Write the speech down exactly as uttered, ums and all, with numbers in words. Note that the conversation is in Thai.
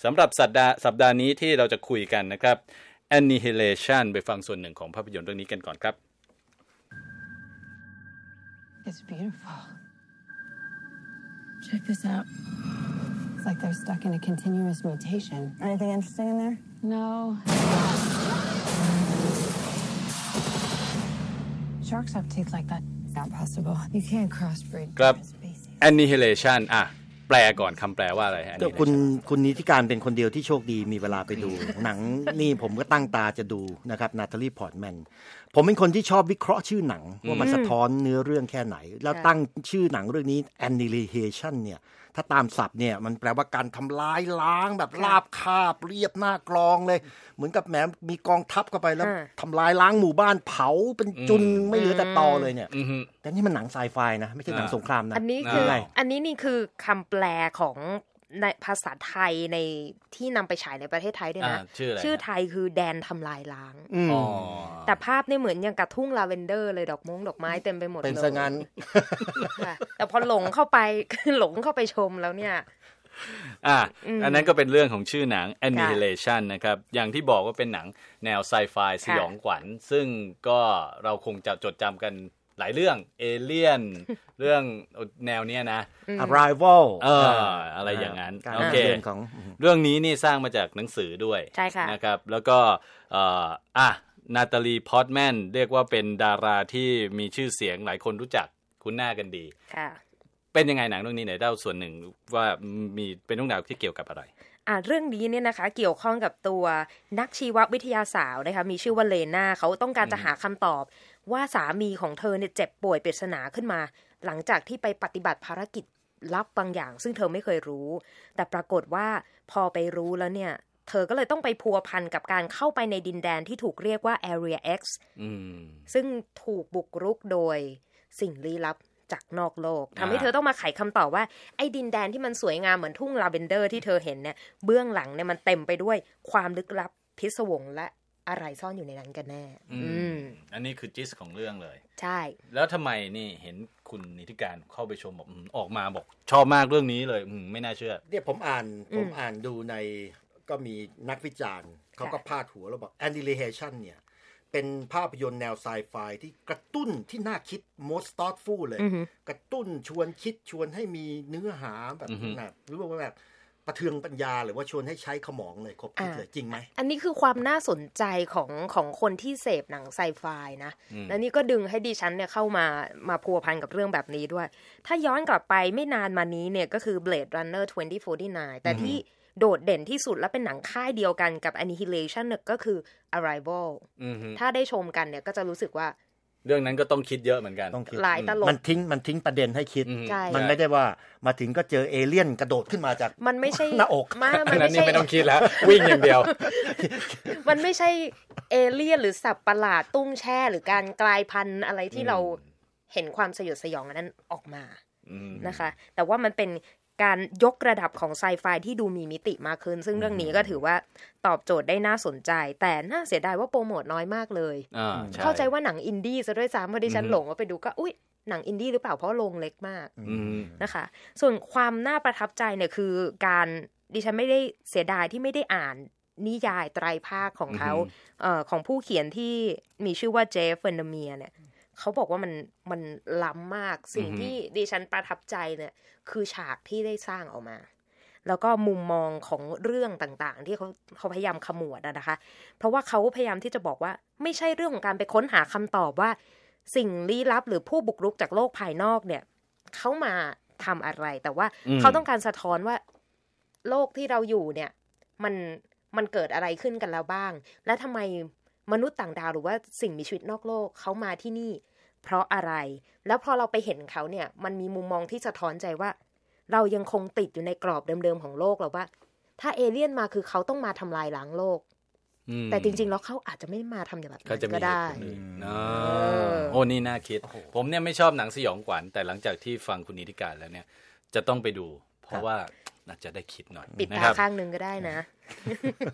สำหรับสัปดาห์สัปดาห์นี้ที่เราจะคุยกันนะครับ Annihilation ไปฟังส่วนหนึ่งของภาพยนตร์เรื่องนี้กันก่อนครับ It's beautiful. Check this out. It's like they're stuck in a continuous mutation. Anything interesting in there? No. Sharks have teeth like that. It's not possible. You can't crossbreed. ครับ Annihilation อ่ะแปลก่อนคำแปลว่าอะไร Annihilation คุณคุณนิติการเป็นคนเดียวที่โชคดีมีเวลาไปดู หนังนี่ผมก็ตั้งตาจะดูนะครับนาตาลีพอร์ตแมนผมเป็นคนที่ชอบวิเคราะห์ชื่อหนังว่ามันสะท้อนเนื้อเรื่องแค่ไหนแล้วตั้งชื่อหนังเรื่องนี้ Annihilation เนี่ยถ้าตามศัพท์เนี่ยมันแปลว่าการทำลายล้างแบบราบคาบเรียบหน้ากลองเลยเหมือนกับแหมมีกองทัพเข้าไปแล้วทำลายล้างหมู่บ้านเผาเป็นจุนไม่เหลือแต่ตอเลยเนี่ยแต่นี่มันหนังไซไฟนะไม่ใช่หนังสงครามนะอันนี้คืออันนี้นี่คือคำแปลของในภาษาไทยในที่นำไปฉายในประเทศไทยด้วยนะชื่อไทยคือแดนทำลายล้างแต่ภาพนี่เหมือนอย่างกับทุ่งลาเวนเดอร์เลยดอกมงดอกไม้เต็มไปหมดเลยเป็นซะงั้นแต่พอหลงเข้าไปหลงเข้าไปชมแล้วเนี่ยอ่ะอันนั้นก็เป็นเรื่องของชื่อหนัง Annihilation นะครับอย่างที่บอกว่าเป็นหนังแนวไซไฟสยองขวัญซึ่งก็เราคงจะจดจำกันหลายเรื่องเอเลี่ยน เรื่องแนวเนี้ยนะ Arrival เอออะไรอย่างนั้นโอเคเรื่องนี้นี่สร้างมาจากหนังสือด้วยนะครับแล้วก็เอ่ออ่ะนาตาลีพอร์ตแมนเรียกว่าเป็นดาราที่มีชื่อเสียงหลายคนรู้จักคุ้นหน้ากันดีค่ะเป็นยังไงหนังเรื่องนี้ไหนเล่าส่วนหนึ่งว่ามีเป็นเรื่องราวที่เกี่ยวกับอะไรอ่าเรื่องนี้เนี่ยนะคะเกี่ยวข้องกับตัวนักชีววิทยาสาวนะคะมีชื่อว่าเลน่าเขาต้องการจะหาคำตอบว่าสามีของเธอเนี่ยเจ็บป่วยปริศนาขึ้นมาหลังจากที่ไปปฏิบัติภารกิจลับบางอย่างซึ่งเธอไม่เคยรู้แต่ปรากฏว่าพอไปรู้แล้วเนี่ยเธอก็เลยต้องไปพัวพันกับการเข้าไปในดินแดนที่ถูกเรียกว่า Area X ซึ่งถูกบุกรุกโดยสิ่งลี้ลับจากนอกโลกทำให้เธอต้องมาไขคำตอบว่าไอ้ดินแดนที่มันสวยงามเหมือนทุ่งลาเวนเดอร์ที่เธอเห็นเนี่ยเบื้องหลังเนี่ยมันเต็มไปด้วยความลึกลับพิศวงและอะไรซ่อนอยู่ในนั้นกันแน่อืมอันนี้คือจิสของเรื่องเลยใช่แล้วทำไมนี่เห็นคุณนิติการเข้าไปชมบอกออกมาบอกชอบมากเรื่องนี้เลยไม่น่าเชื่อเนี่ยผมอ่านผมอ่านดูในก็มีนักวิจารณ์เขาก็พาดหัวแล้วบอก Annihilation เนี่ยเป็นภาพยนตร์แนวไซไฟที่กระตุ้นที่น่าคิด most thoughtful เลยกระตุ้นชวนคิดชวนให้มีเนื้อหาแบบนะหรือว่าแบบประเทืองปัญญาหรือว่าชวนให้ใช้สมองเลยครบคิดเลยจริงไหมอันนี้คือความน่าสนใจของของคนที่เสพหนังไซไฟนะแล้วนี่ก็ดึงให้ดิฉันเนี่ยเข้ามามาพัวพันกับเรื่องแบบนี้ด้วยถ้าย้อนกลับไปไม่นานมานี้เนี่ยก็คือ Blade Runner ยี่สิบสี่สิบเก้าแต่ที่โดดเด่นที่สุดและเป็นหนังค่ายเดียวกันกับ Annihilation เนี่ยก็คือ Arrival ถ้าได้ชมกันเนี่ยก็จะรู้สึกว่าเรื่องนั้นก็ต้องคิดเยอะเหมือนกันหลายตลบมันทิ้งมันทิ้งประเด็นให้คิดมันไม่ได้ว่ามาถึงก็เจอเอเลี่ยนกระโดดขึ้นมาจากมันไม่ใช่หน้าอกมันไม่ใช่ไม่ต้องคิดแล้ววิ่งอย่างเดียวมันไม่ใช่เอเลี่ยนหรือสัตว์ประหลาดตุ้งแช่หรือการกลายพันธุ์อะไรที่เราเห็นความสยดสยองนั้นออกมานะคะแต่ว่ามันเป็นการยกระดับของไซไฟที่ดูมีมิติมากขึ้นซึ่งเรื่องนี้ก็ถือว่าตอบโจทย์ได้น่าสนใจแต่น่าเสียดายว่าโปรโมทน้อยมากเลยเข้าใจว่าหนังอินดี้ซะด้วยซ้ำพอดิฉันหลงว่าไปดูก็อุ๊ยหนังอินดี้หรือเปล่าเพราะโรงเล็กมากนะคะส่วนความน่าประทับใจเนี่ยคือการดิฉันไม่ได้เสียดายที่ไม่ได้อ่านนิยายไตรภาคของเขาเอ่อของผู้เขียนที่มีชื่อว่าเจฟเฟนเดเมียเนี่ยเขาบอกว่ามันมันล้ำมากสิ่งที่ดิฉันประทับใจเนี่ยคือฉากที่ได้สร้างออกมาแล้วก็มุมมองของเรื่องต่างๆที่เขาเขาพยายามขมวดนะคะเพราะว่าเขาพยายามที่จะบอกว่าไม่ใช่เรื่องของการไปค้นหาคำตอบว่าสิ่งลี้ลับหรือผู้บุกรุกจากโลกภายนอกเนี่ยเขามาทำอะไรแต่ว่าเขาต้องการสะท้อนว่าโลกที่เราอยู่เนี่ยมันมันเกิดอะไรขึ้นกันแล้วบ้างและทำไมมนุษย์ต่างดาวหรือว่าสิ่งมีชีวิตนอกโลกเขามาที่นี่เพราะอะไรแล้วพอเราไปเห็นเขาเนี่ยมันมีมุมมองที่สะท้อนใจว่าเรายังคงติดอยู่ในกรอบเดิมๆของโลกเราว่าถ้าเอเลี่ยนมาคือเขาต้องมาทำลายล้างโลกแต่จริงๆแล้วเขาอาจจะไม่มาทำอย่างนั้นก็ได้โอ้นี่น่าคิดผมเนี่ยไม่ชอบหนังสยองขวัญแต่หลังจากที่ฟังคุณนิติการแล้วเนี่ยจะต้องไปดูเพราะว่าน่าจะได้คิดหน่อยปิดตาข้างนึงก็ได้นะ